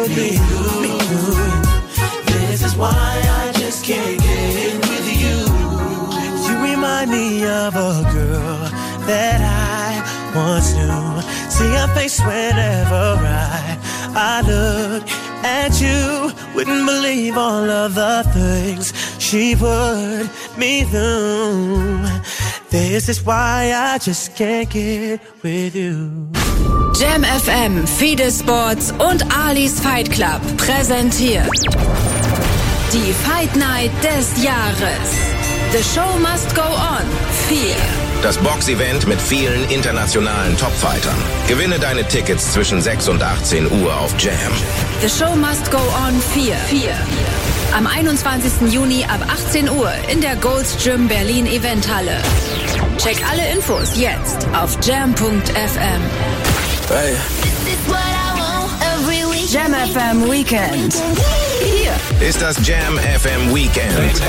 good, me good. This is why I just can't get with you. You remind me of a girl that I once knew. See her face whenever I look at you. Wouldn't believe all of the things she put me through. This is why I just can't get with you. Jam FM, Fide Sports und Ali's Fight Club präsentiert die Fight Night des Jahres. The Show Must Go On 4. Das Boxevent mit vielen internationalen Topfightern. Gewinne deine Tickets zwischen 6 und 18 Uhr auf Jam. The Show Must Go On 4. Am 21. Juni ab 18 Uhr in der Gold's Gym Berlin Eventhalle. Check alle Infos jetzt auf jam.fm. Hey. Jam FM Weekend. Hier Ist das Jam FM Weekend.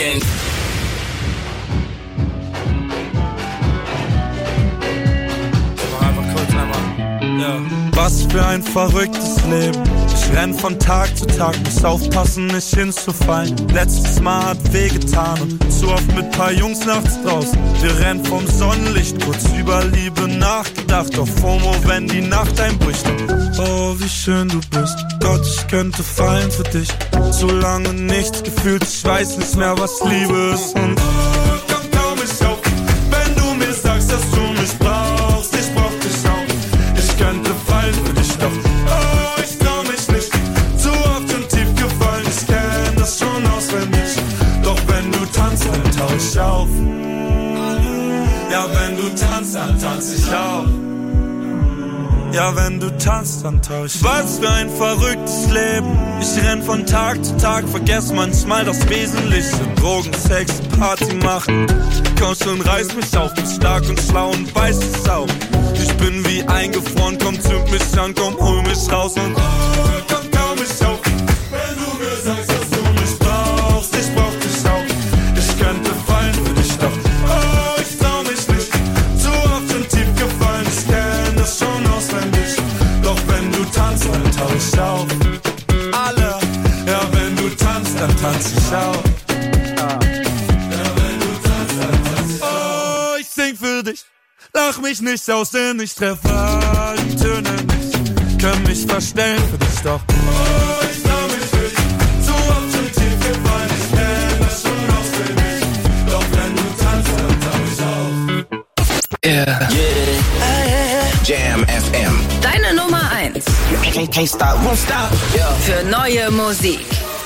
Was für ein verrücktes Leben. Ich renn von Tag zu Tag, muss aufpassen, nicht hinzufallen. Letztes Mal hat wehgetan und zu oft mit paar Jungs nachts draußen. Wir rennen vom Sonnenlicht, kurz über Liebe nachgedacht. Auf FOMO, wenn die Nacht einbricht. Oh, wie schön du bist. Gott, ich könnte fallen für dich. So lange nichts gefühlt, ich weiß nicht mehr, was Liebe ist. Und komm kaum nicht auf, wenn du mir sagst, dass du mich brauchst. Ich brauch dich auch. Ich könnte fallen für dich, doch oh, ich trau mich nicht. Zu oft und tief gefallen, ich kenn das schon auswendig. Doch wenn du tanzt, dann tauch ich auf. Ja, wenn du tanzt, dann tanz ich auf. Ja, wenn du tanzt, dann tauch ich. Was für ein verrücktes Leben. Ich renn von Tag zu Tag, vergess manchmal das Wesentliche. Drogen, Sex, Party machen. Komm schon, reiß mich auf, bin stark und schlau und weiß es auch. Ich bin wie eingefroren, komm, zünd mich an, komm, hol mich raus und komm kaum mich auf. Wenn du mir sagst, dass du mich brauchst, ich brauch dich auch. Ich könnte fallen für dich, doch oh, ich trau mich nicht. Zu oft und tief gefallen, ich kenn das schon auswendig. Doch wenn du tanzt, dann tauch ich auf. Alle, ja, wenn du tanzt, dann tanz ich auf. Für dich. Lach mich nicht aus, denn ich treffe die Töne nicht. Kann mich verstellen für dich, doch oh, ich trau mich nicht. Zu oft schon tief gefallen, ich kenn das schon auswendig. Doch wenn du tanzt, dann tauch ich auf. Jam FM. deine Nummer 1 Can't stop, won't stop. für neue Musik.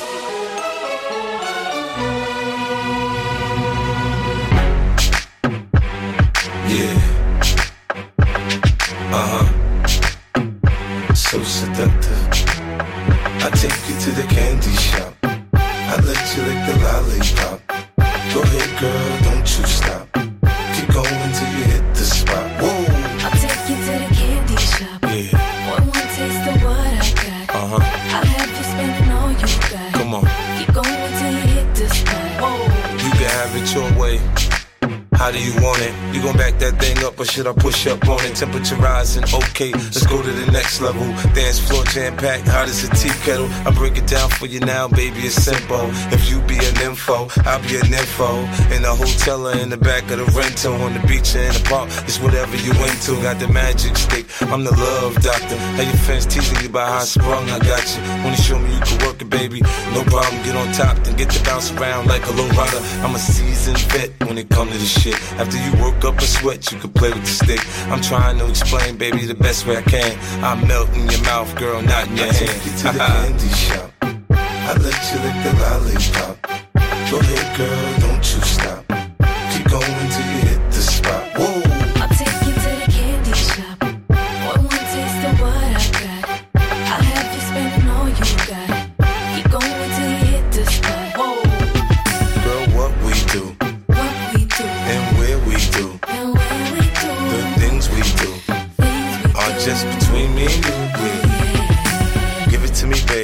So seductive. I take you to the candy shop. I let you lick the lollipop. Go ahead, girl, don't you stop. Keep going till you hit the spot. Whoa. I'll take you to the candy shop. Yeah. One taste of what I got. I'll have you spending all you got. Come on. Keep going till you hit the spot. Whoa. You can have it your way. How do you want it? You gon' back that thing up or should I push up on it? Temperature rising, okay, let's go to the next level. Dance floor jam-packed, hot as a tea kettle. I break it down for you now, baby, it's simple. If you be an info, I'll be an info. In the hotel or in the back of the rental, on the beach or in the park, it's whatever you into. Got the magic stick, I'm the love doctor. Hey, your fans teasing you about how I sprung, I got you. Wanna show me you can work it, baby? No problem, get on top, then get to bounce around like a low rider. I'm a seasoned vet when it comes to this shit. After you work up a sweat, you can play with the stick. I'm trying to explain, baby, the best way I can. I melt in your mouth, girl, not in your hand. Take you to the candy shop. I let you lick the lollipop. Go ahead, girl, don't you stop. Keep going till you hit the spot. Whoa. I'll take you to the candy shop. One taste of what I got. I'll have you spending all you got. Keep going till you hit the spot. Whoa. Girl, what we do. And where we do. The things we do are just between me and you. Give it to me, baby.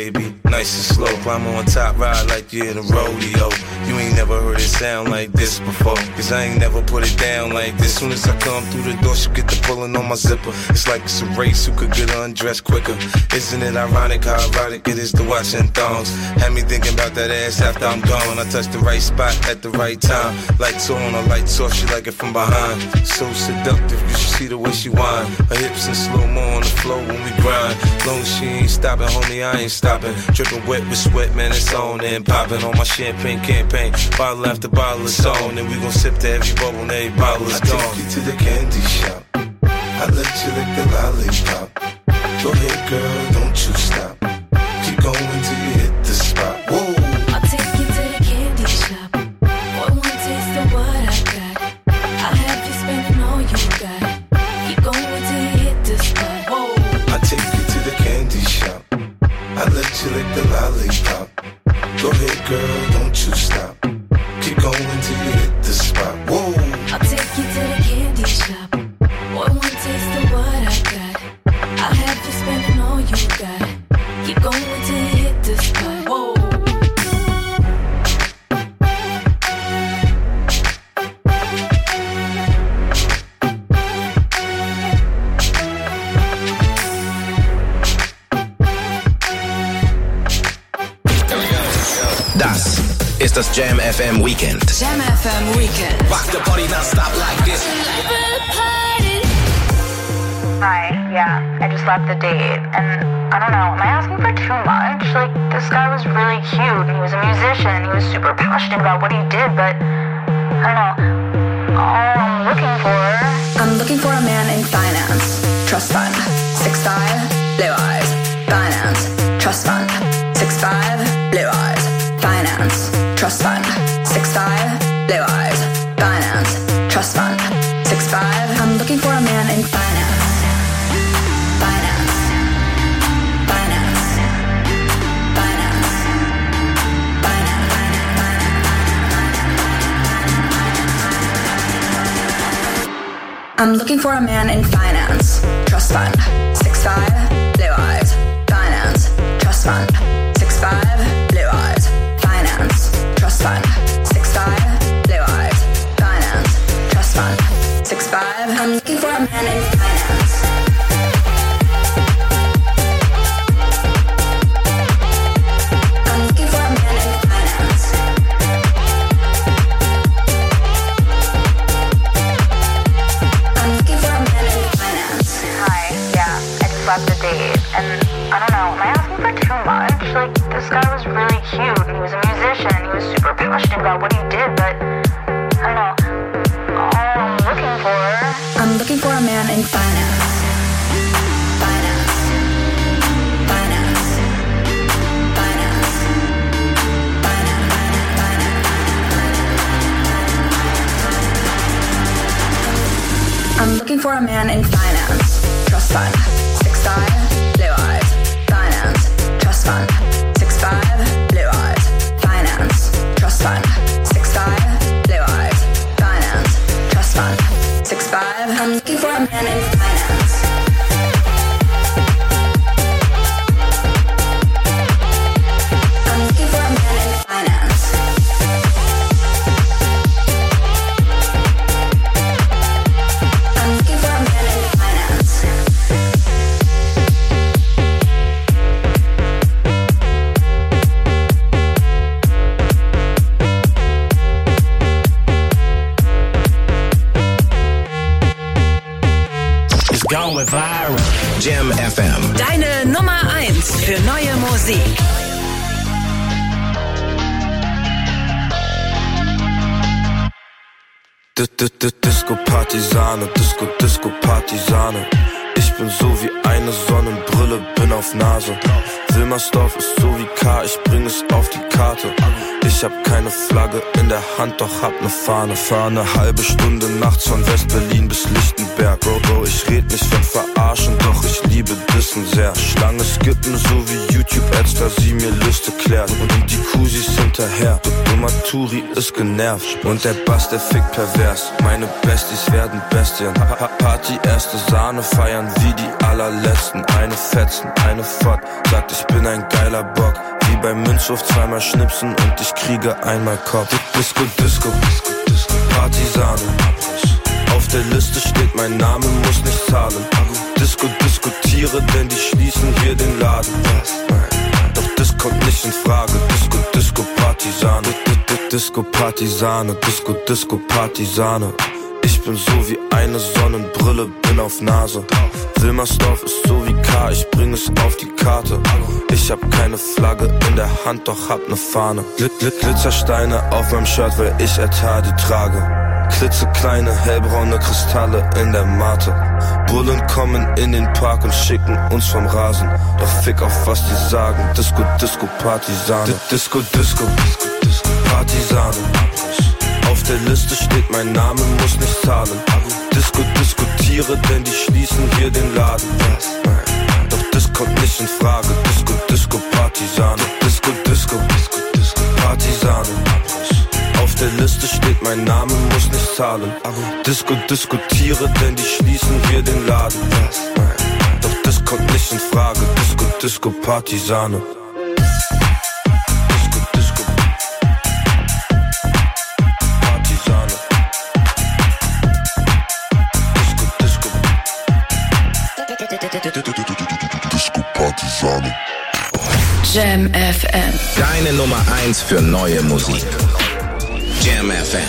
nice and slow. Climb on top, ride like you're in a rodeo. You ain't never heard it sound like this before, cause I ain't never put it down like this. Soon as I come through the door, she get the pulling on my zipper. It's like it's a race who could get undressed quicker. Isn't it ironic how erotic it is to watching thongs? Had me thinking about that ass after I'm gone. I touched the right spot at the right time. Lights on or lights off, she like it from behind. So seductive, you should see the way she whine. Her hips in slow-mo on the floor when we grind. Long as she ain't stopping, homie, I ain't stopping. Dripping wet with sweat, man, it's on and popping on my champagne campaign. Bottle after bottle is on, and we gon' sip to every bubble and every bottle is gone. I take you to the candy shop. I let you lick the lollipop. Go ahead, girl, don't you stop. Keep going till you hit the spot. Whoa. I'll take you to the candy shop. Boy, one taste of what I got. I'll have you spending all you got. Keep going till you hit the spot. Whoa. I take you to the candy shop. I let you lick the lollipop. Go ahead, girl, don't you stop. Keep going till you hit the spot. Whoa. I'll take you to the candy shop. Boy, one taste of what I got. I'll have you spending all you got. Keep going till you hit the spot. Whoa. Das ist das Jam FM Weekend. Jam FM Weekend. Rock the party, not stop like this. Hi, yeah, I just left the date, and I don't know, am I asking for too much? Like, this guy was really cute, and he was a musician, he was super passionate about what he did, but, I don't know, all I'm looking for a man in finance, trust fund, 6'5", blue eyes, finance, trust fund, 6'5", blue eyes, finance, trust fund, 6'5", blue eyes, finance, trust fund, 6'5". I'm looking for a man in finance. I'm looking for a man in finance, trust fund, 6'5", blue eyes, finance, trust fund, 6'5", blue eyes, finance, trust fund, 6'5", blue eyes, finance, trust fund, 6'5". I'm looking for a man in finance. I'm looking for a man in finance. Left the date, and I don't know, am I asking for too much? Like, this guy was really cute, and he was a musician, and he was super passionate about what he did, but I don't know, all I'm looking for a man in finance. Finance. Finance. Finance. Finance. I'm looking for a man in finance. Trust fund. 6'5", blue eyes, finance, trust fund, 6'5", blue eyes, finance, trust fund, 6'5", blue eyes, finance, trust fund, 6'5". I'm looking for a man in finance. I'm looking for a man in finance. I'm looking for a man in finance. Going viral. Jam FM. Deine Nummer 1 für neue Musik. Disco-Partisane, Disco-Partisane. Ich bin so wie eine Sonnenbrille, bin auf Nase. Wilmersdorf ist so wie K, ich bring es auf die Karte. Ich hab keine Flagge in der Hand, doch hab ne Fahne. Fahr eine halbe Stunde nachts von West-Berlin bis Lichtenberg. Bro, ich red nicht von Verarschen, doch ich liebe wissen sehr. Schlange skippen, so wie YouTube-Ads, da sie mir Lüste klärt. Und die Kusis hinterher, Nummer Turi ist genervt. Und der Bass, der fickt pervers. Meine Besties werden Bestien. Party, erste Sahne, feiern wie die allerletzten. Eine fetzen, eine fort, sagt ich bin ein geiler Bock. Wie beim Münzhof zweimal schnipsen und ich kriege einmal Kopf. Disco, Disco, Partisane. Auf der Liste steht mein Name, muss nicht zahlen. Disco, diskutiere, denn die schließen hier den Laden. Doch das kommt nicht in Frage. Disco, Disco, Partisane. Disco, Partisane. Disco, Disco, Partisane. Ich bin so wie eine Sonnenbrille, bin auf Nase. Wilmersdorf ist so wie K, ich bring es auf die Karte. Ich hab keine Flagge in der Hand, doch hab ne Fahne. Glitzersteine auf meinem Shirt, weil ich Etat die trage. Klitzekleine, hellbraune Kristalle in der Mate. Bullen kommen in den Park und schicken uns vom Rasen. Doch fick auf was die sagen. Disco, Disco, Partisane. Disco, Disco, Partisane. Auf der Liste steht mein Name, muss nicht zahlen. Disco, diskutiere, denn die schließen hier den Laden. Doch das kommt nicht in Frage. Disco, Disco, Partisane. Disco, Disco, Partisane. Auf der Liste steht mein Name, muss nicht zahlen. Disco, diskutiere, denn die schließen hier den Laden. Doch das kommt nicht in Frage. Disco, Disco, Partisane. Disco Partisane. Jam FM. Deine Nummer 1 für neue Musik. Jam FM.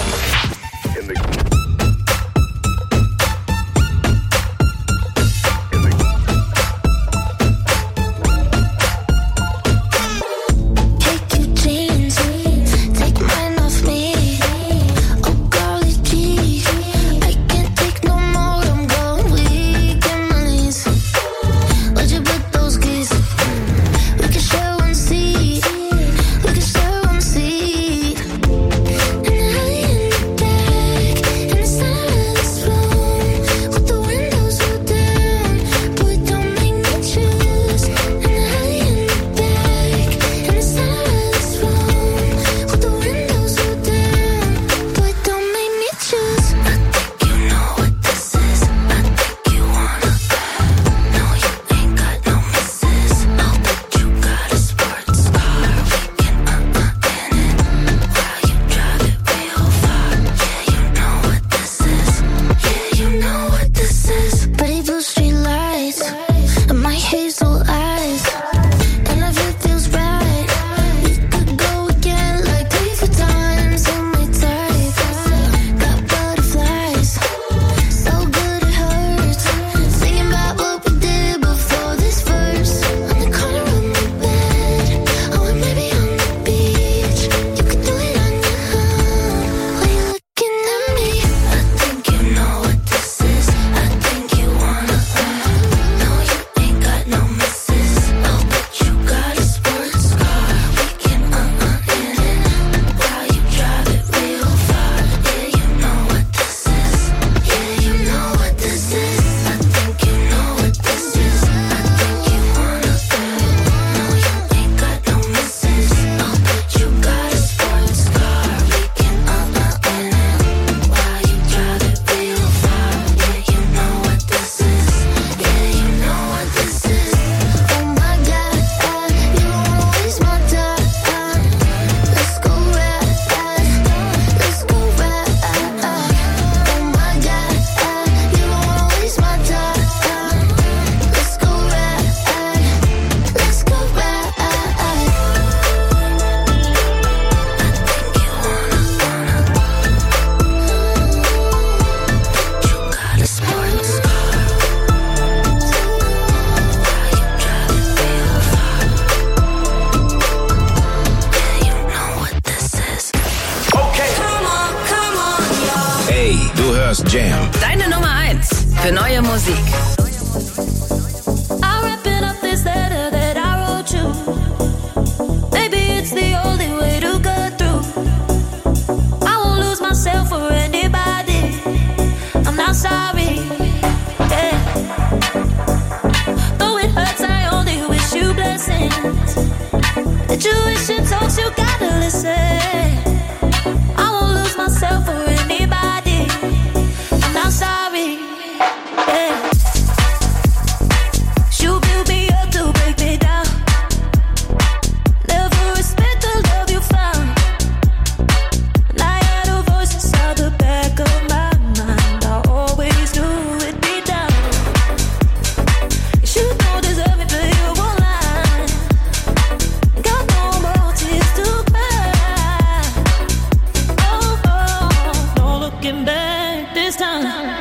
Jam. Deine Nummer 1 für neue Musik. Sorry, yeah. Though it hurts. Situation talks, you gotta listen. I won't lose myself for anybody, and I'm sorry. Yeah. You build me up to break me down. Never respect the love you found. And I had a voice inside the back of my mind. I always knew it'd be down. You don't deserve it, but you won't lie. Got no more tears to cry. Oh, oh, no looking back this time.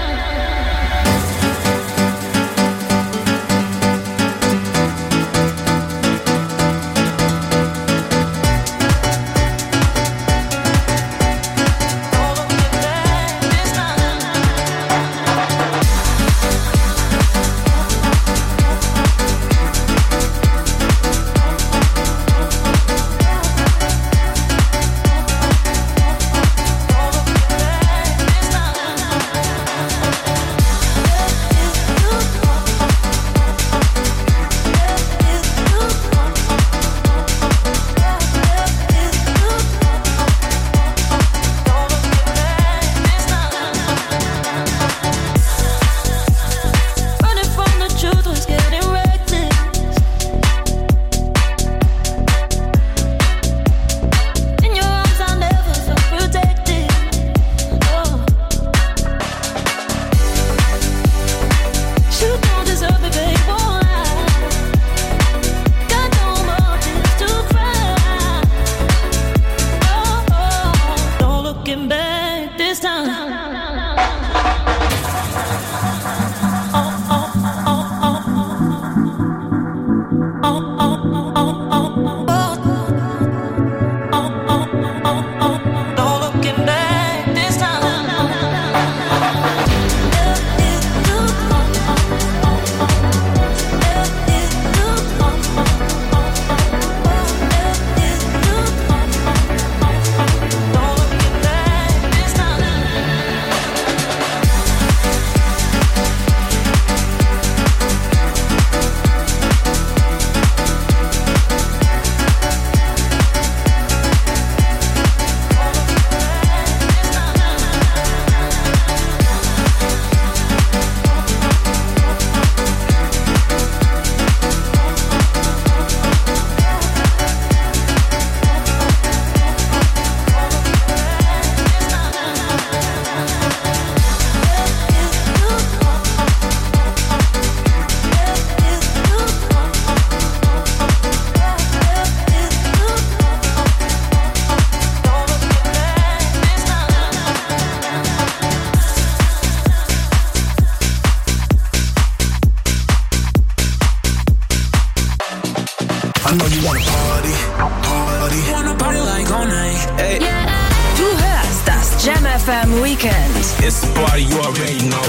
I know you wanna party, party. Wanna party like all night. Hey. Du hörst das Jam FM Weekend. It's the party you already know.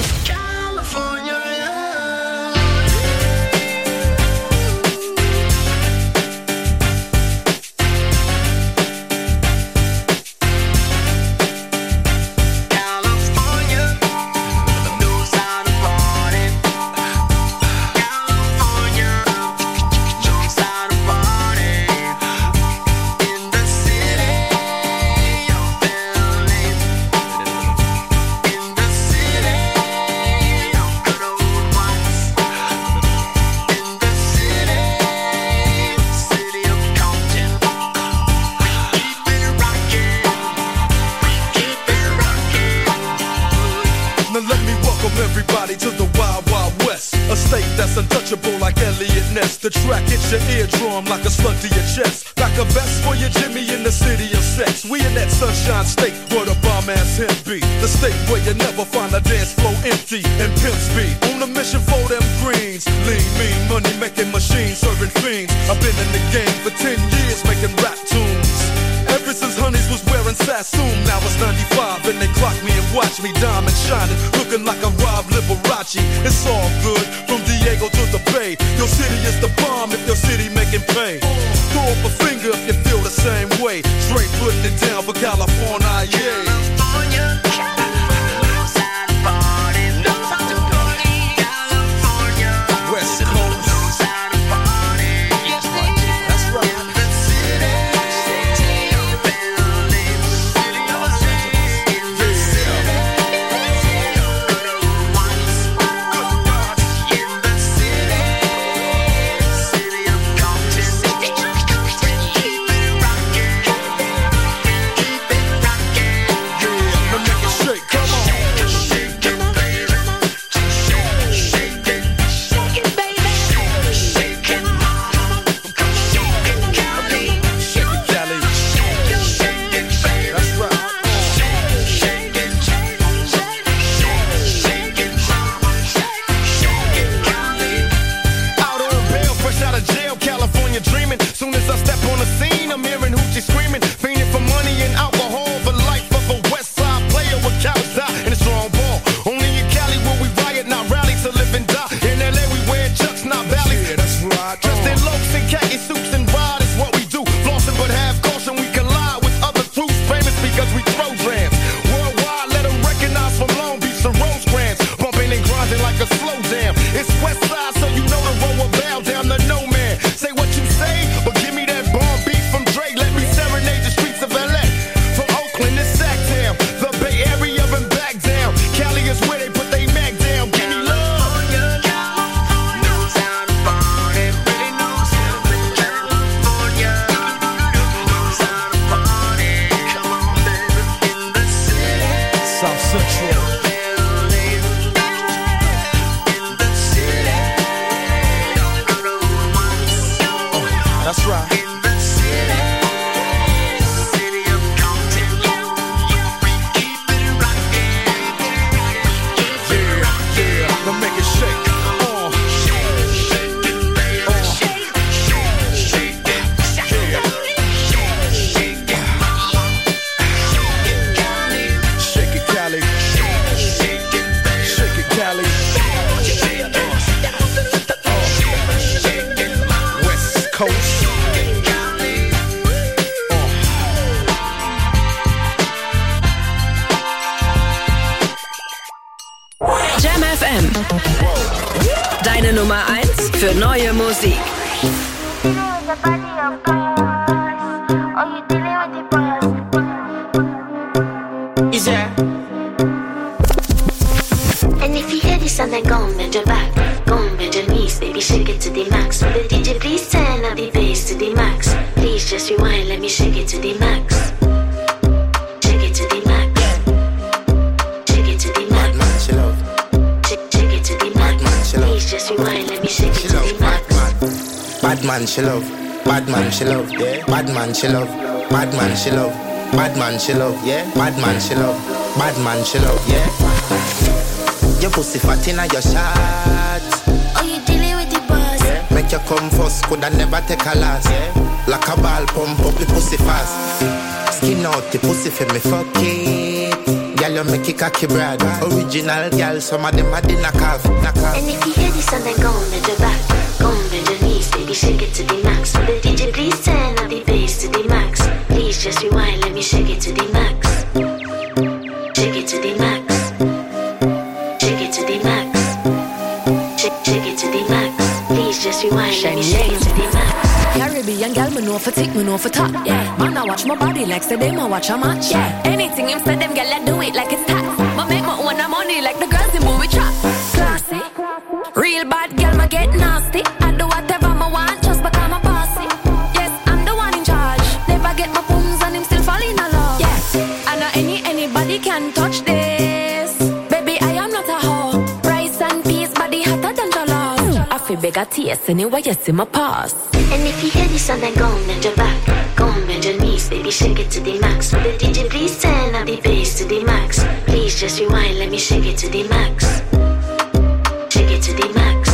The track hits your eardrum like a slug to your chest. Like a vest for your Jimmy in the city of sex. We in that sunshine state where the bomb ass him be. The state where you never find a dance floor empty and pimp speed. On a mission for them greens. Lean, mean, money making machines serving fiends. I've been in the game for 10 years making rap tunes. Ever since Honeys was wearing Sassoon, now it's 95 and they clock me and watch me diamond shining, looking like a Rob Liberace. It's all good from Diego to the Bay. Your city is the bomb if your city making pay. Throw up a finger if you feel the same way. Straight putting it down for California, yeah. West Coast. That's right. nigga, slow down. It's West Side, so you know the road will bow down to no man. Say what you say, but give me that bomb beat from Dre. Let me serenade the streets of LA. From Oakland to Sacktown, the Bay Area and back down. Cali is where they put they Mac down. Give me love. South Central. That's right. Now make it shake. Shake it, Cali. Shake it, Cali. West Coast. Jam FM. Deine Nummer 1 für neue Musik. Is there? And if you hear this and then go and bend your back, go and bend your knees, baby, shake it to the max. Will the DJ please turn up the bass to the max? Please just rewind, let me shake it to the max. Shake it to the max. Shake it to the max. Shake it to the max. Please just rewind, let me shake it to the max. Bad man, she love. Bad man, she love. Yeah. Bad man, she love. Bad man, she love. Bad man, she love. Yeah. Bad man, she love. Bad man, she love. Yeah. Your pussy fat inna your shot. Oh, you dealing with the boss? Yeah. Make you come first, coulda never take a last. Yeah. Like a ball, pump up the pussy fast. Skin out the pussy for me, fuck it. Girl, you make it cocky brad. Original girl, some of them are the knockoff. And if you hear this and then go and bend your back, go and bend your knees, baby, shake it to the max. Will the DJ please turn up the bass to the max? Please just rewind, let me shake it to the max. Shake it to the max. Shake it to the max. Shake it to the max. Please just rewind, let me shake it to the max. Caribbean girl, me know for tick, me know for top. Yeah, man, I watch my body like say them I watch a match. Yeah, anything him say them girl, I do it like it's tax. But make my own money like the girls in movie trap. Classy, real bad girl, me get nasty. I do whatever I want just because I'm bossy. Yes, I'm the one in charge. Never get my booms and him still fall in love. Yes, I know anybody can touch this. Baby, I am not a hoe. Rice and peas, body hotter than jollof. I feel big a taste anyway, you see my pass. And if you hear this and then go and bend your back, go and bend your knees, baby, shake it to the max. Will the DJ please turn up the bass to the max? Please just rewind, let me shake it to the max. Shake it to the max.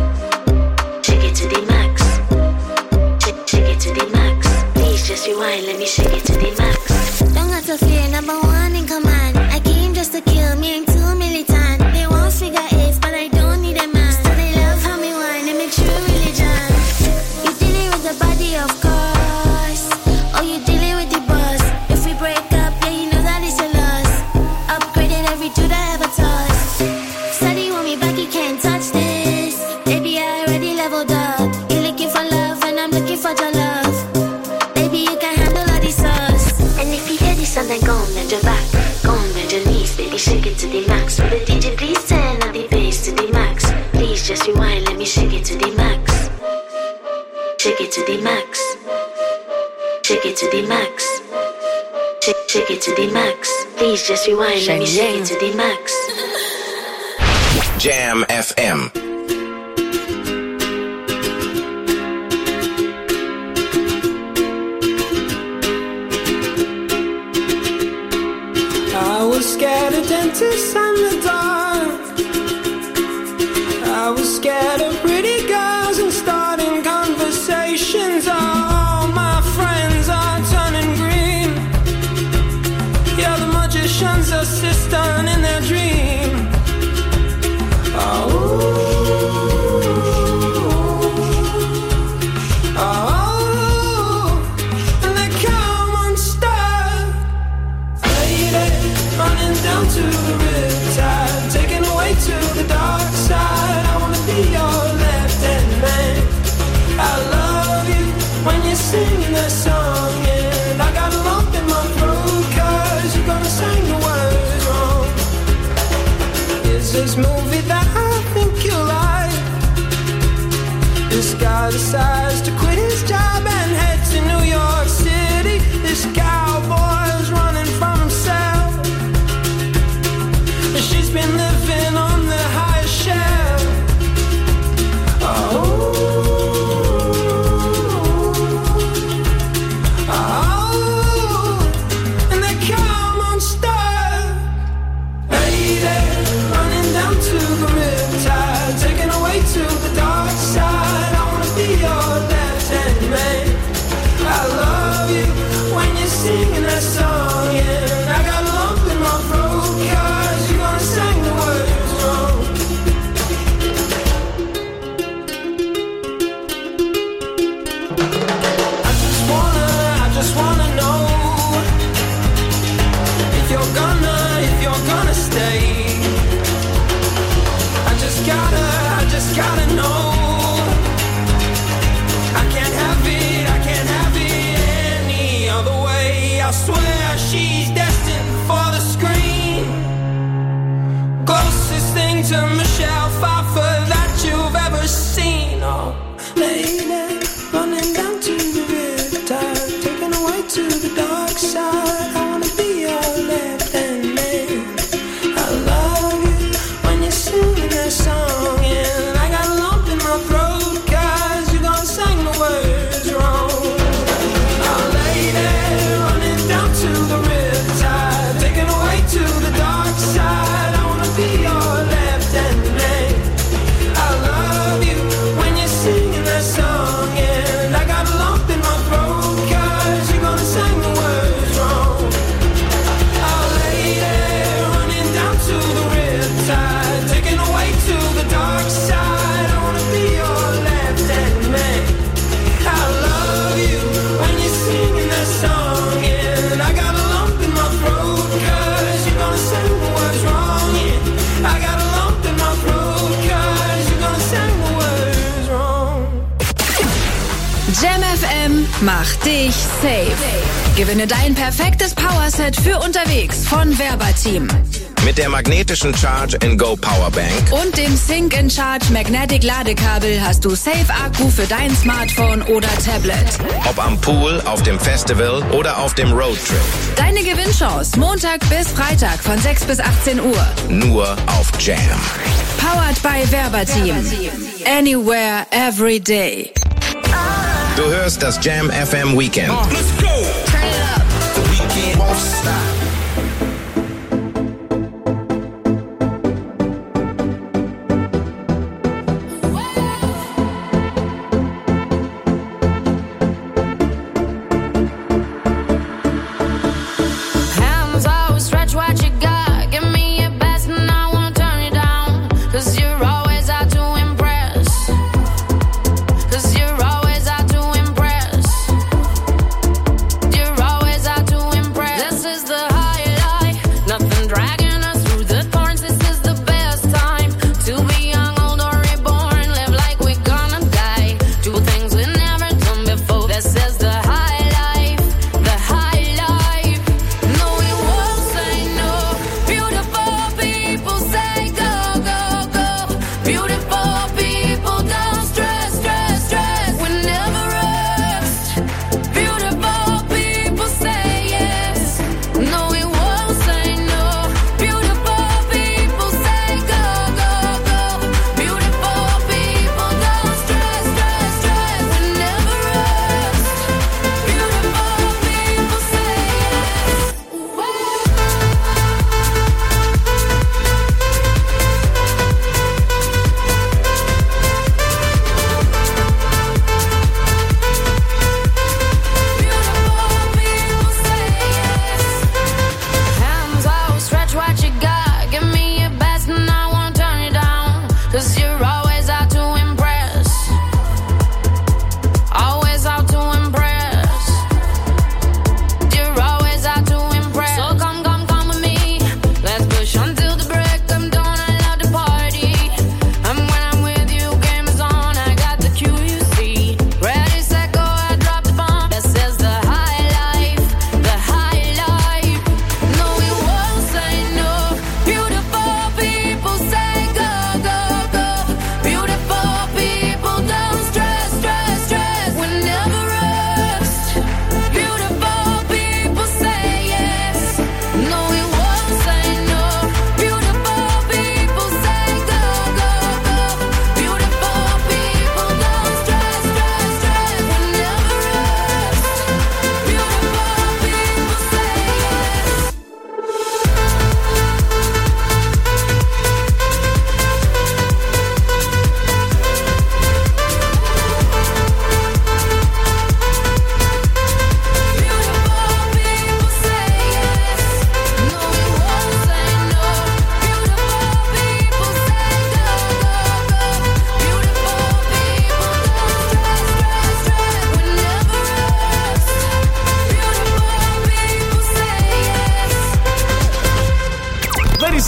Shake it to the max. Shake it to the max. Please just rewind, let me shake it to the max. Don't got to fear, number one in command. I came just to kill me, ain't too militant. They won't figure eight, but I don't need a man. So they love how me whine, they make true religion. You dealing with the body, of course. Oh, you dealing with the boss. If we break up, yeah, you know that it's a loss. Upgraded every dude I ever touched. Steady want me back, you can't touch this. Baby, I already leveled up. You're looking for love, and I'm looking for your love. Baby, you can handle all these sauce. And if you hear this and then go and bend your back, go and bend your knees, baby, shake it to the max. Will the DJ please turn up the bass to the max? Please just rewind, let me shake it to the max. Shake it to the max. Shake it to the max. Shake it to the max. Please just rewind, let me shake it to the max. Jam FM. I was scared of dentists and the dark. I was scared of pretty girls and starting conversations. All my friends are turning green. Yeah, the magician's assistant in their dream. And they come unstuck. Faded, running down to the riptide, taken away to the dark side. decides to quit his job and head to New York City. This cowboy's running from himself. She's been living on the highest shelf. And they come unstuck. Lady, running down to the riptide, taken away to the dark side. I wanna be your left-hand man. I love you when you're singing that song, and I got a lump in my throat 'cause you're gonna sing the words wrong. I just wanna know if you're gonna stay. I just gotta know. I can't have it any other way. I swear she's destined for the screen. Closest thing to Michelle Pfeiffer that you've ever seen. Oh, lady, running down to the riptide, taken away to the dark side. I wanna be your left-hand man. I love you when you're singing that song, and I got a lump in my throat 'cause you're gonna sing the words wrong. Oh, lady, running down to the riptide, taken away to the dark side. I wanna be your left-hand man. I love you when you're singing that song, and I got a lump in my throat 'cause you're gonna sing the words wrong. Oh, lady, running down to the riptide, taken away to the dark side. I wanna be your left-hand man. I love you when you're singing that song, and I got a lump in my throat 'cause you're gonna sing the words wrong. Yeah, I got a lump in my throat 'cause you're gonna sing the words wrong. Jam FM macht dich safe. Gewinne dein perfektes Powerset für unterwegs von Verbateam. Mit der magnetischen Charge-and-Go Powerbank Und dem Sync-in-Charge Magnetic Ladekabel hast du Safe-Akku für dein Smartphone oder Tablet. Ob am Pool, auf dem Festival oder auf dem Roadtrip. Deine Gewinnchance Montag bis Freitag von 6 bis 18 Uhr. Nur auf Jam. Powered by Verbateam. Anywhere, every day. Du hörst das Jam FM Weekend. Let's go. Turn it up. The weekend won't stop. Hands out, stretch what you got. Give me your best and I won't turn you down. 'Cause you're always out to impress. 'Cause you're always out to impress.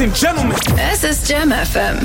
and gentlemen. Es ist Jam FM.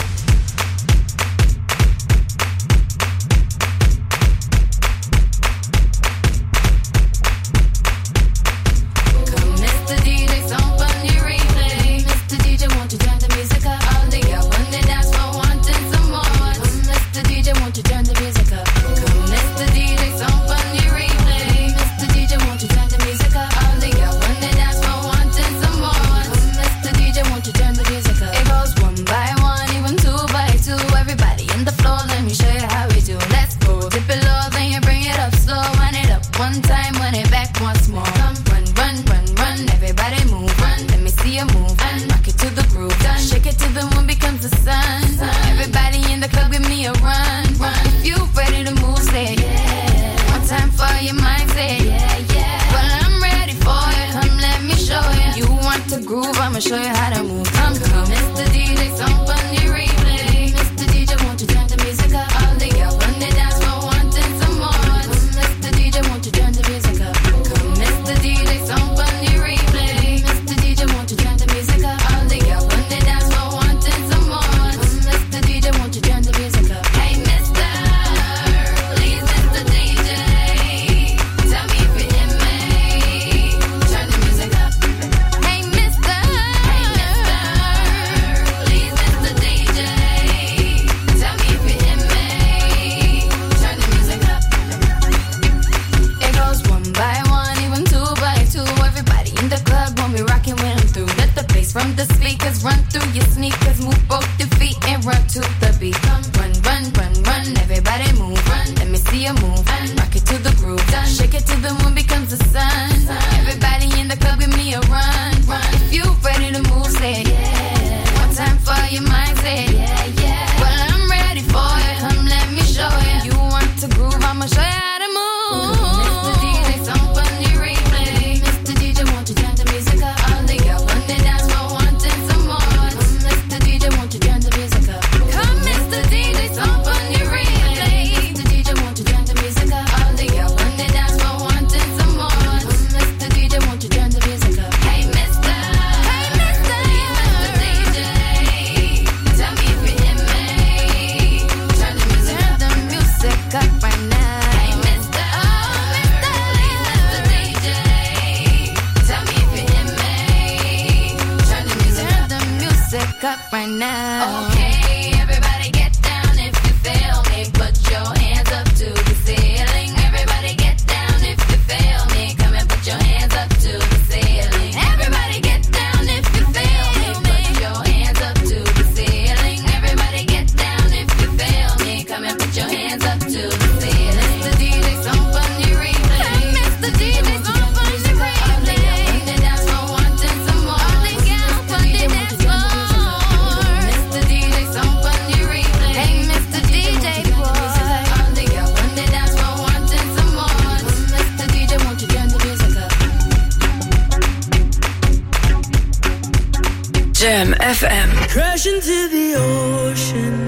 Jam FM. Crash into the ocean.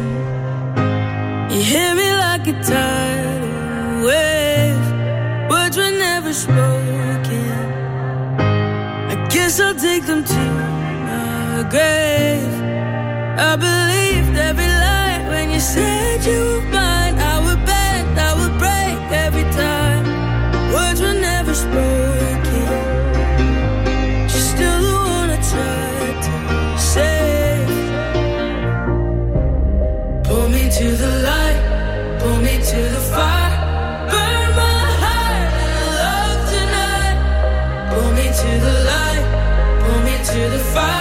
You hear me like a tidal wave. Words were never spoken. I guess I'll take them to my grave. I believed every lie when you said you were mine. I would bend, I would break every time. Words were never spoken. You're still the one I tried to save. Pull me to the light, pull me to the fire. Burn my heart in love tonight. Pull me to the light, pull me to the fire.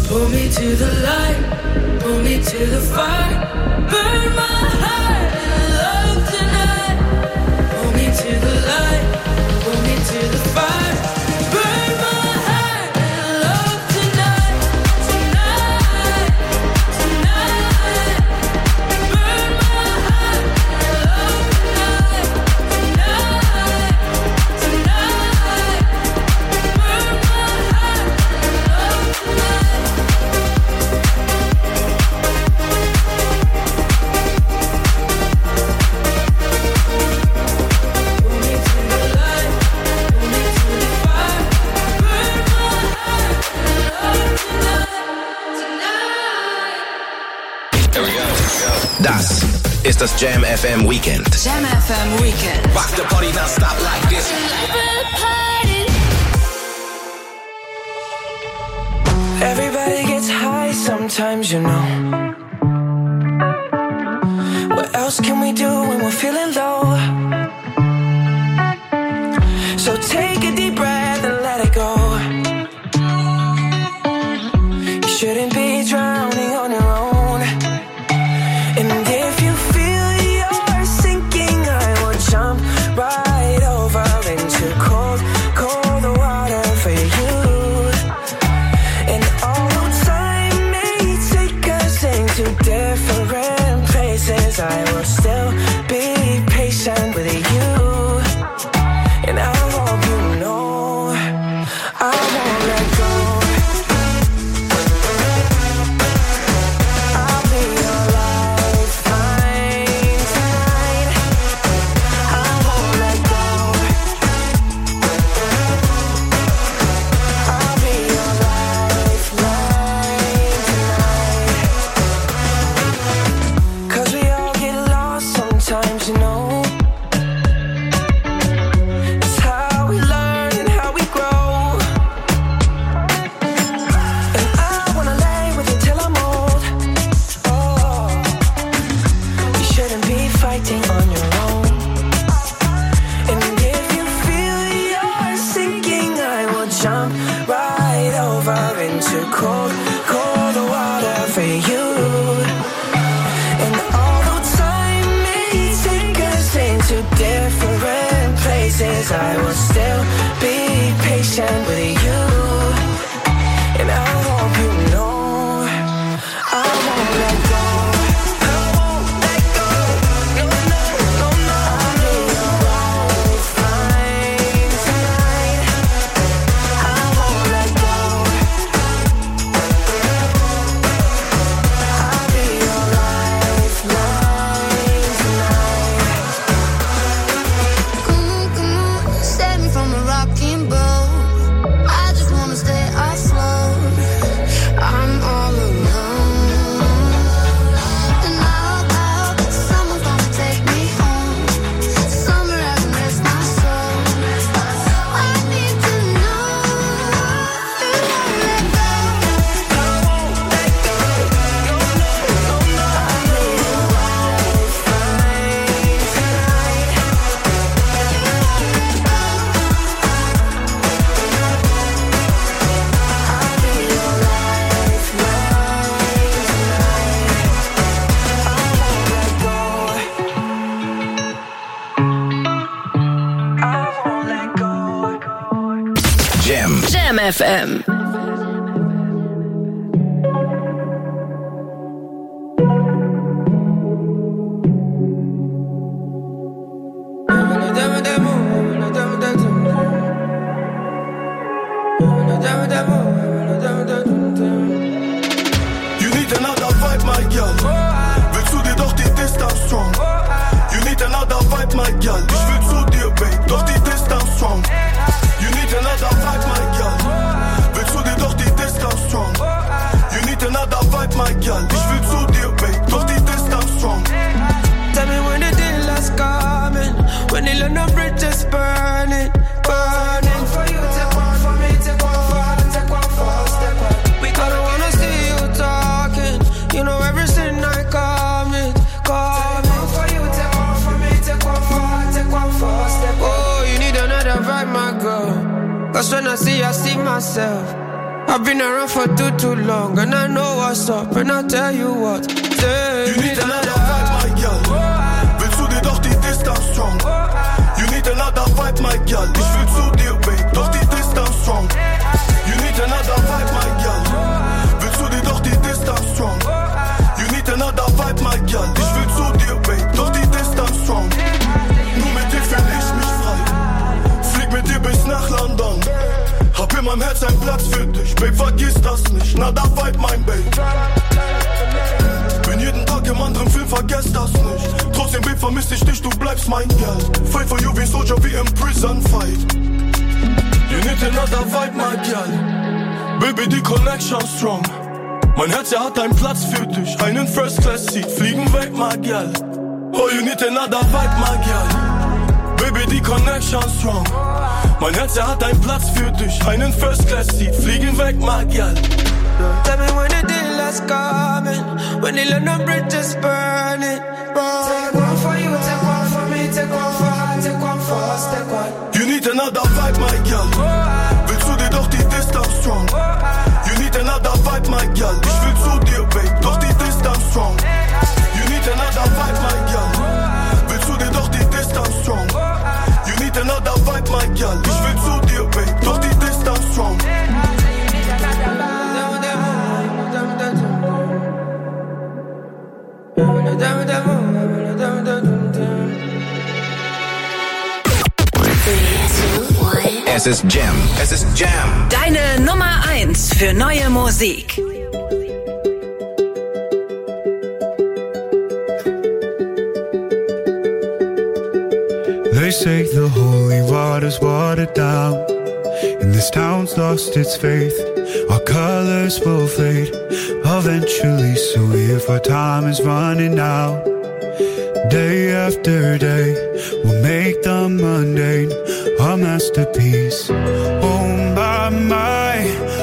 Pull me to the light, pull me to the fire. Burn my heart in love tonight. Pull me to the light, pull me to the fire. Burn my heart in love tonight. Tonight, tonight. Burn my heart in love tonight. Tonight, tonight. Burn my heart in love tonight. Das ist das Jam FM Weekend. Jam FM Weekend. Rock the party, now stop like this. Everybody gets high sometimes, you know. What else can we do when we're feeling low? So take a deep breath and let it go. You shouldn't be drowning on your own. And if you feel you're sinking, I will jump right over into cold, cold water for you. And although time may take us into different places, I will still be patient with you. And I hope you know I won't let go. I'll be your lifeline tonight. I won't let go. I'll be your lifeline tonight. 'Cause we all get lost sometimes, you know. Cold, cold water for you. And although time may take us into different places, I will still be patient with you. And I hope you know I won't let go. I won't let go. No, no, no, no. I'll be your lifeline tonight. I won't let go. Jam FM. You need another vibe, my girl. Willst du dir doch die Distanz strong? You need another vibe, my girl. Ich will zu dir, babe, doch die Distanz strong. You need another vibe, my girl. Willst du dir doch die Distanz strong? You need another vibe, my girl. Ich will zu dir, babe, doch die Distanz strong. Tell me when the day last coming, when the London Bridge is burning, burning. For you, take one for me, take one for them, take one for us, take one. We gotta wanna see you talking, you know everything I coming, coming. Take one for you, take one for me, take one for us, take one. Oh, you need another vibe, my girl. 'Cause when I see myself. I've been around for too long, and I know what's up, and I'll tell you what. You need another vibe, my girl. Willst du dir doch die Distanz strong? You need another vibe, my girl. Ich will zu dir, babe, doch die Distanz strong. You need another vibe, my girl. Willst du dir doch die Distanz strong? You need another vibe, my girl. Ich will zu dir, babe, doch die Distanz strong. Nur mit dir fühl ich mich frei. Flieg mit dir bis nach London. Hab in meinem Herz einen Platz für dich, Babe, vergiss das nicht. Na, da vibe mein Babe. Bin jeden Tag im anderen Film, vergesst das nicht. Trotzdem, Babe, vermiss ich dich, du bleibst mein Girl. Fight for you wie Soldier, wie im Prison Fight. You need another vibe, my girl. Baby, die Connection strong. Mein Herz, hat einen Platz für dich. Einen First Class Seat, fliegen weg, my girl. Oh, you need another vibe, my girl. Baby, die Connection strong. Mein Herz, hat einen Platz für dich. Einen First Class Seat, fliegen weg, my girl. Tell me when the dealer's coming, when the London Bridge is burning. Take one for you, take one for me, take one for her, take one for us, take one. You need another vibe, my girl. Willst du dir doch die Distanz strong? You need another vibe, my girl. Ich will zu dir, babe, doch die Distanz strong. You need another vibe, my girl. Willst du dir doch die Distanz strong? You need another vibe, my girl. Ich will zu dir, babe, doch die Distanz strong. Es ist Jam. Es ist Jam. Deine Nummer 1 für neue Musik. They say the holy water's watered down, and this town's lost its faith. Our colors will fade eventually, so if our time is running out, day after day, we'll make the mundane a masterpiece. Oh my,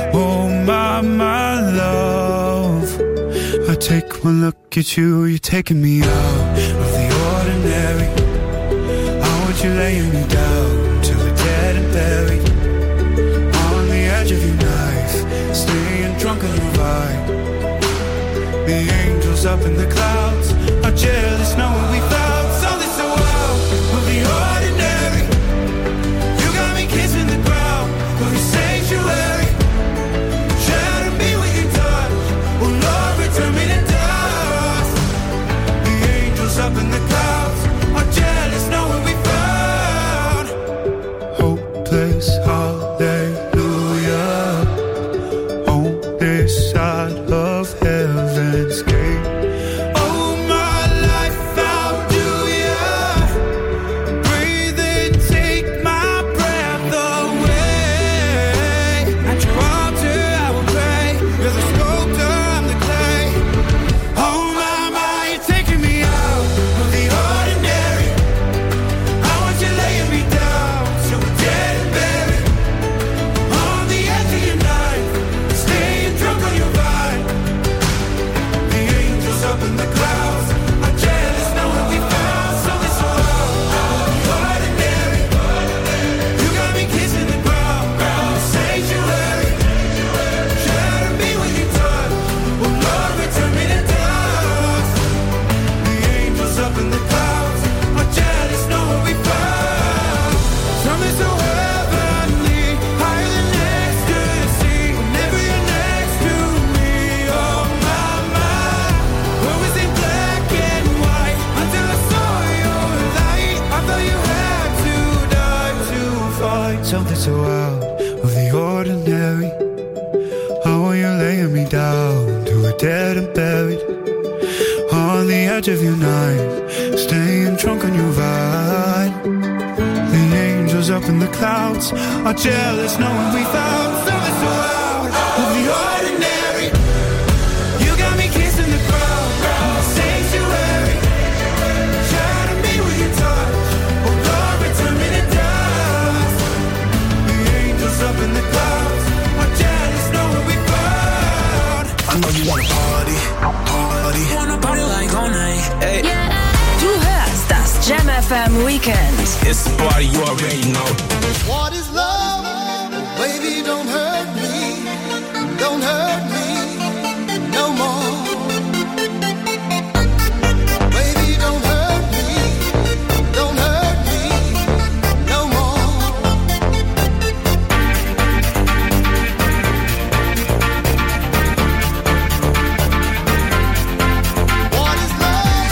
love. I take one look at you, you're taking me out of the ordinary. You laying me down till we're dead and buried on the edge of your knife, staying drunk on your vibe. The angels up in the clouds are jealous knowing we found something so wild of the ordinary. You got me kissing the ground of your sanctuary. Shadow me with your touch, oh Lord, return me to dust. The angels up in the clouds are jealous knowing we hallelujah, on this side of heaven's gate. Oh, my life, how do ya breathe and take my breath away? At your altar I will pray, you're the sculptor, I'm the clay. Oh my, you're taking me out of the ordinary. I want you laying me down till we're dead and buried on the edge of your knife, staying drunk on your vine. The angels up in the clouds are jealous knowing we found something so ordinary. You got me kissing the ground, sanctuary. Shadow me with your touch, oh Lord, return me to dust. The angels up in the clouds are jealous knowing we found something so heavenly, higher than ecstasy. Whenever you're next to me, oh my, where was it black and white until I saw your light? I thought you had to die to find something so out of the ordinary. How are you laying me down to a dead and buried on the edge of your knife, staying drunk on your vine. The angels up in the clouds are jealous knowing we found something so out of the ordinary. You got me kissing the ground, sanctuary. Shadow me with your touch, oh Lord, return me to dust. The angels up in the clouds are jealous knowing we found. I know you wanna party, party. Wanna party like all night. Hey. Du hörst das Jam FM Weekend. It's the party you already know. What is love? Baby, don't hurt me. don't hurt me no more. Baby, don't hurt me, don't hurt me no more. What is love?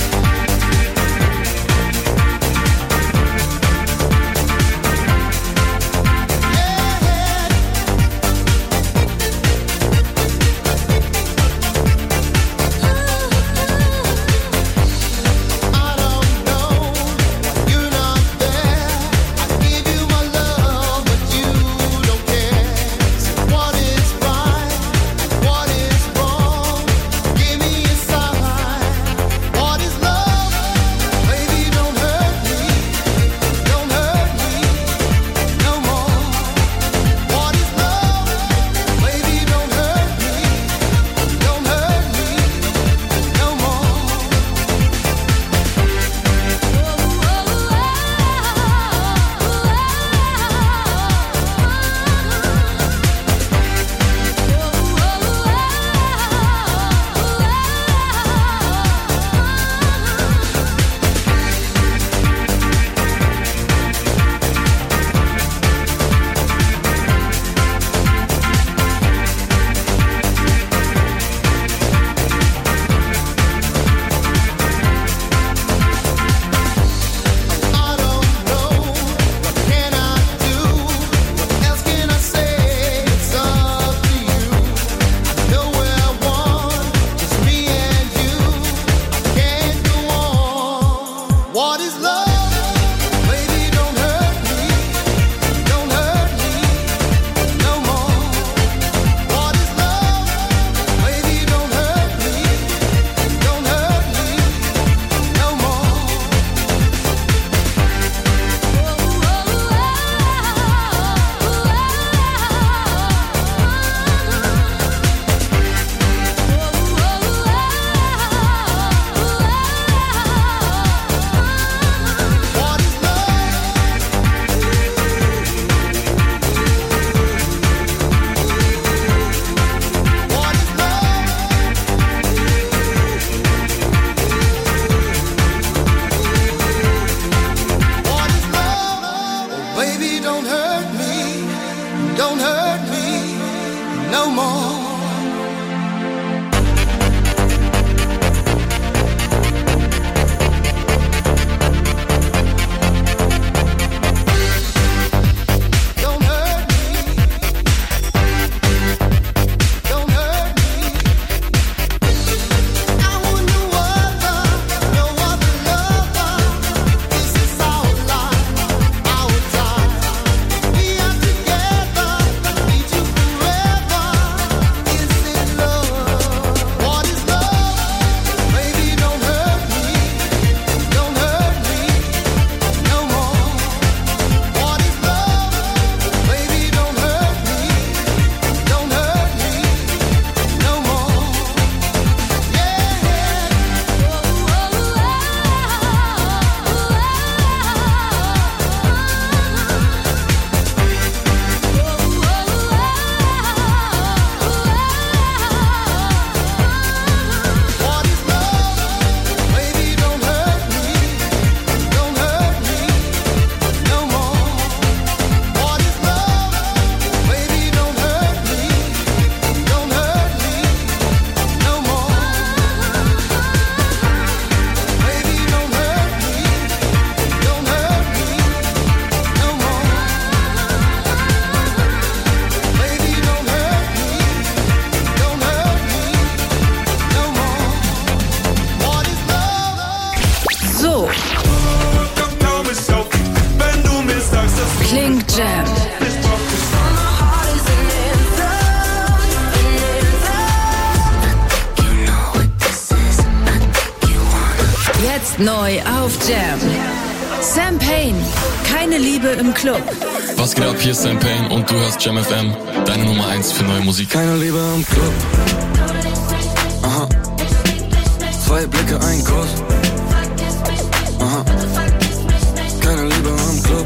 Baby, don't hurt me no more. Klingt Jam. Jetzt neu auf Jam. Sam Payne, keine Liebe im Club. Was geht ab, hier ist Sam Payne und du hörst Jam FM, deine Nummer 1 für neue Musik. Keine Liebe im Club. Aha. 2 Blicke, ein Kuss. Aha. Keine Liebe im Club.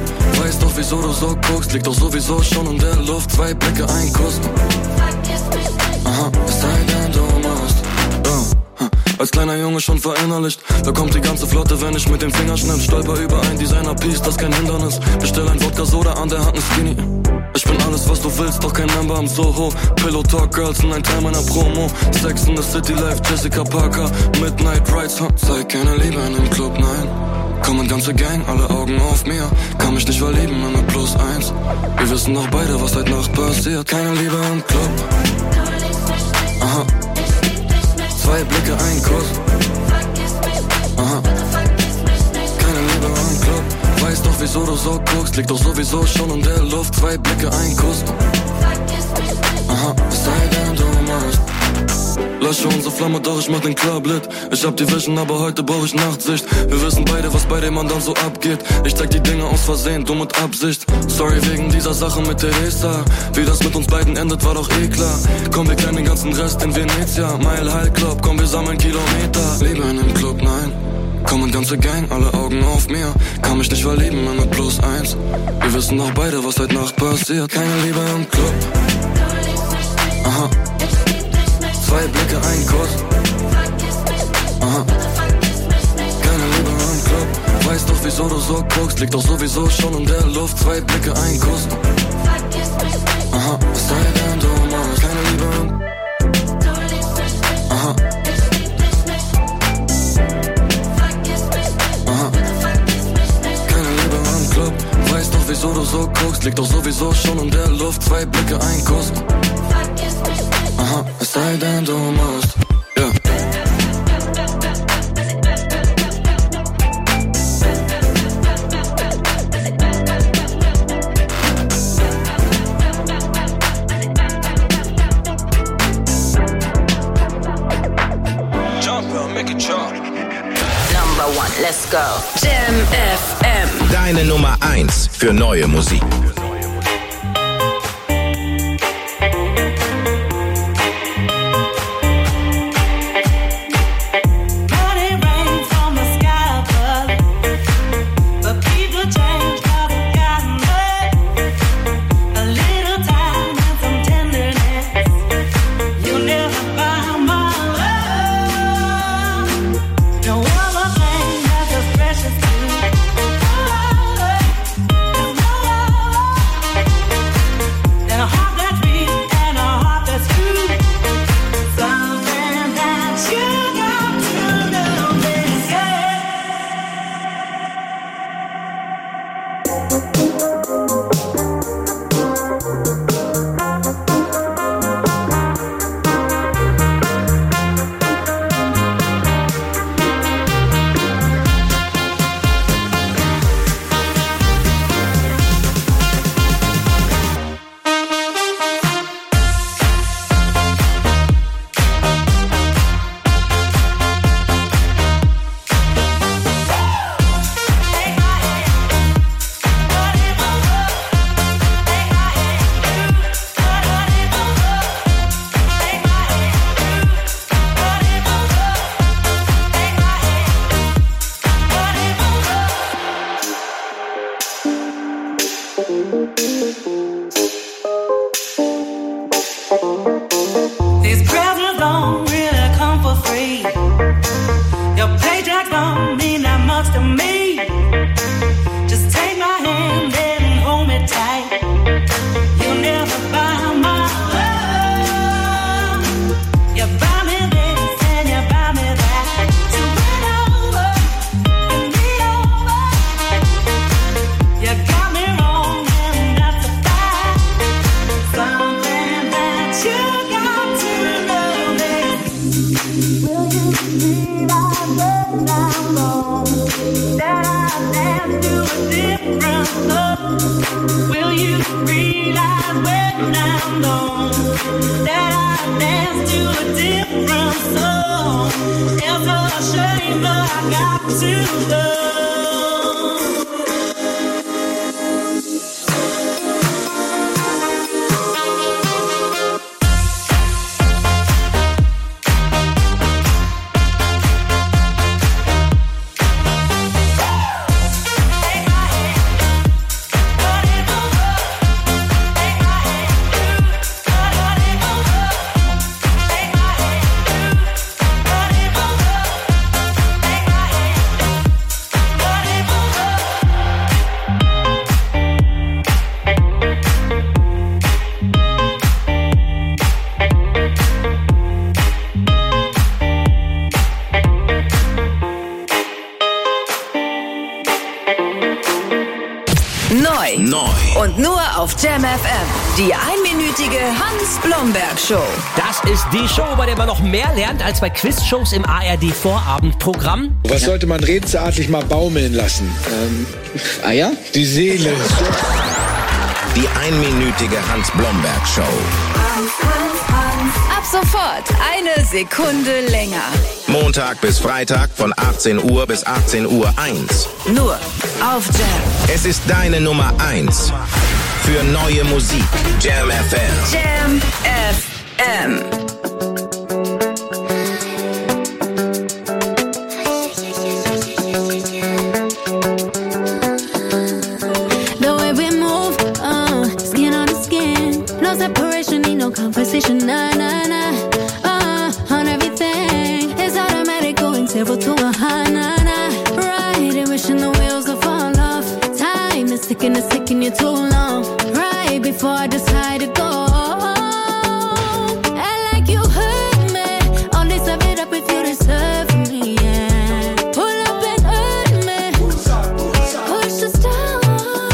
Weiß doch wieso du so guckst, liegt doch sowieso schon in der Luft. 2 Blicke, ein Kuss. Aha, es sei denn du musst. Als kleiner Junge schon verinnerlicht, da kommt die ganze Flotte, wenn ich mit dem Finger schnipp. Stolper über ein Designer-Piece, das kein Hindernis. Bestell ein Wodka-Soda, an der Hand ein Skinny. Ich bin alles, was du willst, doch kein Member im Soho. Pillow Talk Girls sind ein Teil meiner Promo. Sex in the City Life, Jessica Parker. Midnight Rides, zeig keine Liebe in dem Club, nein. Kommen ganze Gang, alle Augen auf mir. Kann mich nicht verlieben, immer +1. Wir wissen doch beide, was heute Nacht passiert. Keine Liebe im Club. Aha. 2 Blicke, ein Kuss. Aha. Keine Liebe im Club. Weiß doch wieso du so guckst, liegt doch sowieso schon in der Luft. 2 Blicke, ein Kuss. Aha, es sei denn du musst. Lösche unsere Flamme, doch ich mach den Club lit. Ich hab die Vision, aber heute brauch ich Nachtsicht. Wir wissen beide, was bei dem anderen so abgeht. Ich zeig die Dinge aus Versehen, du mit Absicht. Sorry wegen dieser Sache mit Teresa. Wie das mit uns beiden endet, war doch eh klar. Komm, wir kennen den ganzen Rest in Venezia. Mile High Club, komm, wir sammeln Kilometer. Liebe in dem Club, nein. Kommen ganze Gang, alle Augen auf mir. Kann mich nicht verlieben, immer +1. Wir wissen doch beide, was heute Nacht passiert. Keine Liebe im Club. Aha. 2 Blicke, ein Kuss. Aha. Keine Liebe im Club. Weiß doch wieso du so guckst, liegt doch sowieso schon in der Luft. 2 Blicke, ein Kuss. Aha, es sei denn du musst. Keine Liebe im Aha. Aha. Keine Liebe im Club. Weiß doch wieso du so guckst, liegt doch sowieso schon in der Luft. 2 Blicke, ein Kuss. Aha, es sei denn du musst. Ja. Jump, make it jump. Number 1, let's go. Jam FM. Deine Nummer 1 für neue Musik. These presents don't really come for free. Your paycheck don't mean that much to me. Just take my hand and hold me tight. You'll never buy my love. You buy me this and you buy me that. So win over and be over. You got me wrong and that's a fact. Something that you got to know is, will you realize when I'm gone that I dance to a different song? Will you realize when I'm gone that I dance to a different song? It's a shame, but I got to know. auf Jam FM. Die einminütige Hans-Blomberg-Show. Das ist die Show, bei der man noch mehr lernt als bei Quizshows im ARD-Vorabendprogramm. Was sollte man rätselartig mal baumeln lassen? Eier? Die Seele. Die einminütige Hans-Blomberg-Show. Ab sofort eine Sekunde länger. Montag bis Freitag von 18 Uhr bis 18:01 Uhr. Nur auf Jam. Es ist deine Nummer 1 für neue Musik. Jam FM. Jam FM. The way we move, skin on skin, no separation, need no conversation, nah, nah, nah. On everything, it's automatic, going 0 to 100, nah, nah. Right, and wishing the wheels will fall off. Time is ticking you too long. Right before I decide to go. And like you hurt me, only serve it up if you deserve me, yeah. Pull up and hurt me, push the stars.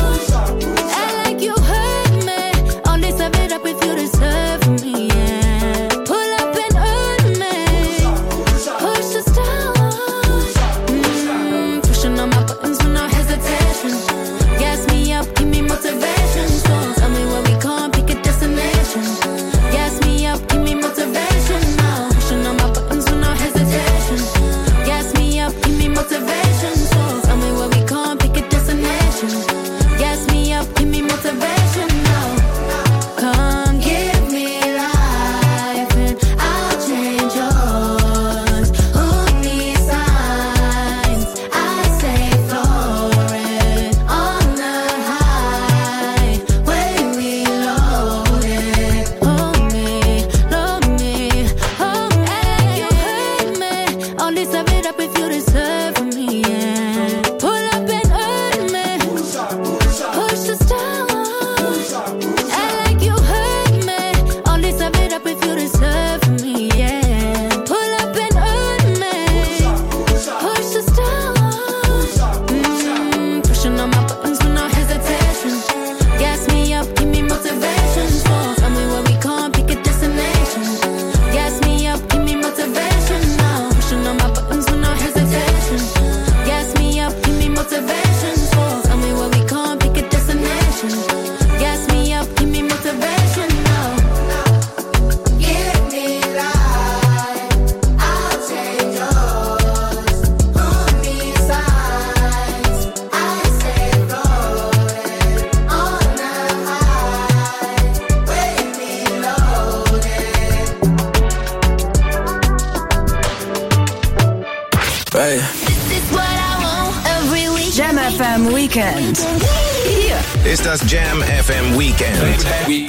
And like you hurt me, only serve it up if you deserve me, yeah. Pull up and hurt me, push the stars. Pushing on my buttons with no hesitation. Gas me up, give me motivation. So tell me where we going, pick a destination. Gas me up, give me motivation now. Pushing on my buttons with no hesitation. Gas me up, give me motivation. So tell me where we going, pick a destination. Gas me up, give me motivation now. Come give me life and I'll change yours. Who needs signs? I say floating on the highway we loaded. Hold me, hold me. You hurt me, only serve it up if you deserve me, yeah. Pull up and hurt me, push the stars. And like you hurt me, only serve it up if you deserve me, yeah. Pull up and hurt me, push the stars. Pushing on my buttons with no hesitation. Gas me up, give me motivation. So tell me where we going, pick a destination. Gas me up, give me motivation now. Pushing on my buttons with no hesitation. Gas me up, give me motivation. So tell me where we going, pick a destination. Gas me up, give me motivation now. Give me life, I'll change yours. Who needs signs? I say floating on the highway we loaded. Hey. This is what I want every week. Jam FM Weekend. Hier Ist das Jam FM Weekend.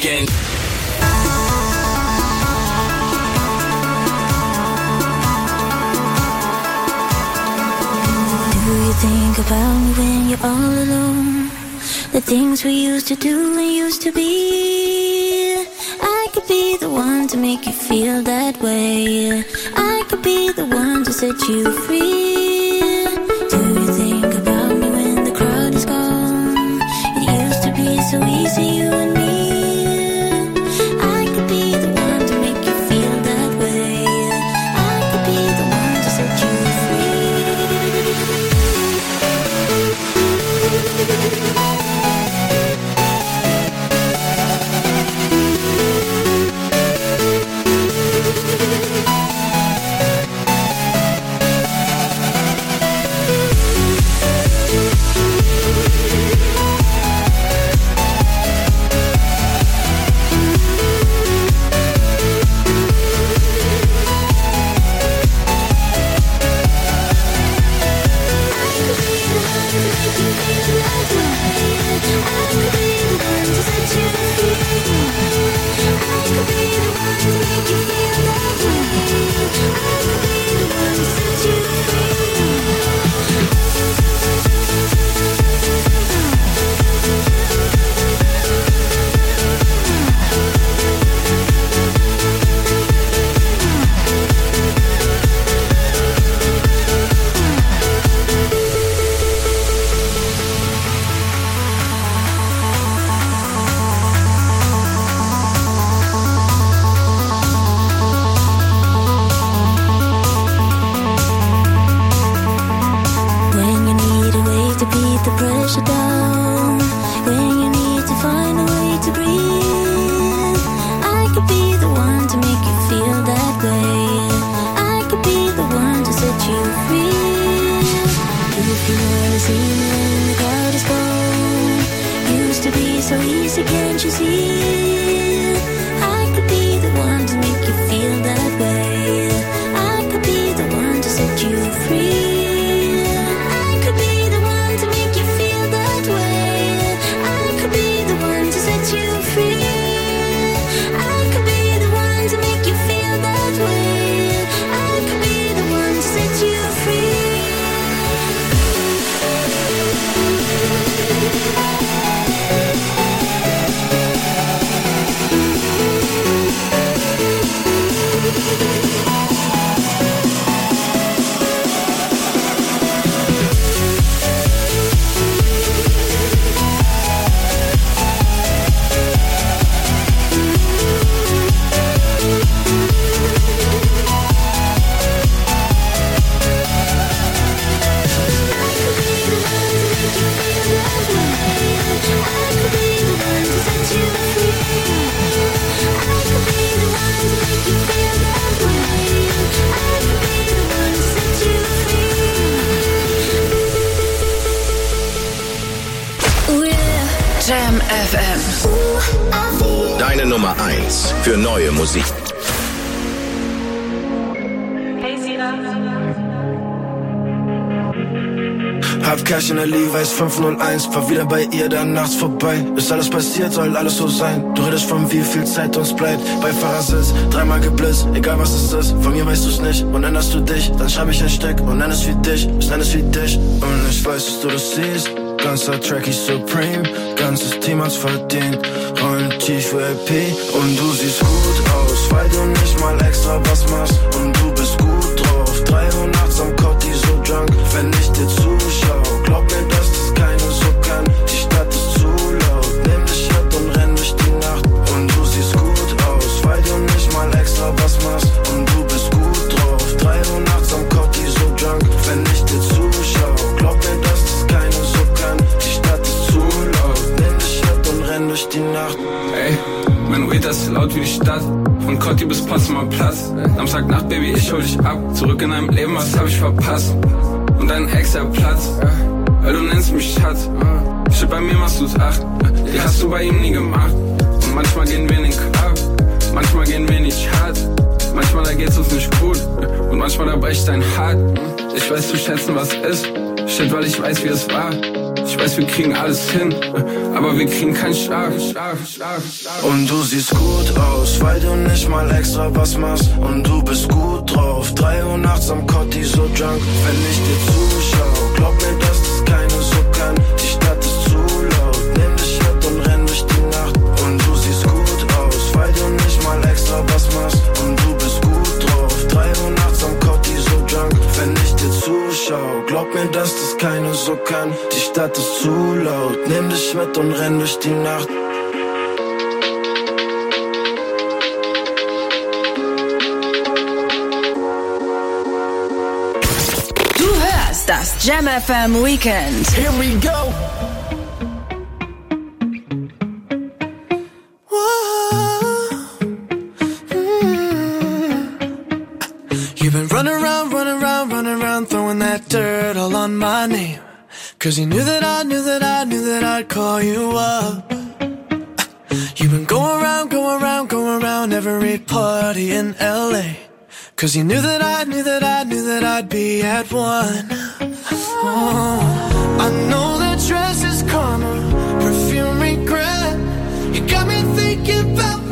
Do you think about me when you're all alone? The things we used to do and used to be. I could be the one to make you feel that way. I could be the one to set you free. Do you think about me when the crowd is gone? It used to be so easy, you and me. I could be the one to make you feel that way. I could be the one to set you free. push it down when you need to find a way to breathe. I could be the one to make you feel that way. I could be the one to set you free. If you wanna see me when the crowd is gone, used to be so easy, can't you see? I could be the one to make you feel that way. I could be the one to set you free. I could be the one to make you feel that way. I could be the one to set you free. I could be the one to make you feel that way. I could be the one to set you free. Jam FM. Deine Nummer 1 für neue Musik. Hab Cash in der Levi's 501, fahr wieder bei ihr, dann nachts vorbei. Ist alles passiert, soll alles so sein. Du redest von wie viel Zeit uns bleibt. Bei Fahrersitz, dreimal geblitzt, egal was es ist. Von mir weißt du's nicht und änderst du dich. Dann schreib ich ein Stück und nenn es wie dich, ich nenn es wie dich. Und ich weiß, dass du das siehst. Ganzer Track ist Supreme, ganzes Team hat's verdient. Rollen tief VIP und du siehst gut aus, weil du nicht mal extra was machst. Und du bist gut drauf, 3 Uhr nachts am Cotti so drunk. Wenn ich dir zuschau, glaub mir, dass das keiner so kann. Die Stadt ist zu laut, nimm dich mit und renn durch die Nacht. Und du siehst gut aus, weil du nicht mal extra was machst. Und du bist gut drauf, 3 Uhr nachts am Cotti so drunk. Wenn ich dir zuschau, glaub mir, dass das keiner so kann. Die Stadt ist zu laut, nimm dich mit und renn durch die Nacht. Ey, mein Weed ist laut wie die Stadt. Von Cotti bis Potsdamer Platz. Samstagnacht, Baby, ich hol dich ab. Zurück in deinem Leben, was hab ich verpasst? Und dein Ex, der Platz, weil du nennst mich Schatz. Shit, bei mir machst du's 8, die hast du bei ihm nie gemacht. Und manchmal gehen wir in den Club, manchmal gehen wir nicht hart. Manchmal da geht's uns nicht gut und manchmal da bricht dein Hart. Ich weiß zu schätzen, was ist. Shit, weil ich weiß, wie es war. Ich weiß, wir kriegen alles hin, aber wir kriegen keinen Schlaf. Und du siehst gut aus, weil du nicht mal extra was machst. Und du bist gut drauf, 3 Uhr nachts am Cotti so drunk. Wenn ich dir zuschau, glaub mir, dass das keiner so kann. Die Stadt ist zu laut, nimm dich mit und renn durch die Nacht. Und du siehst gut aus, weil du nicht mal extra was machst. Und du bist gut drauf, 3 Uhr nachts am Cotti so drunk. Wenn ich dir zuschau, glaub mir, dass das keiner so kann. Die Stadt ist zu laut, nimm dich mit und renn durch die Nacht. Du hörst das Jam FM Weekend. Here we go. You've been running around, throwing that dirt all on my name. 'Cause you knew that I'd call you up. You've been going around every party in LA. 'Cause you knew that I'd be at one. Oh, I know that dress is karma, perfume regret. You got me thinking about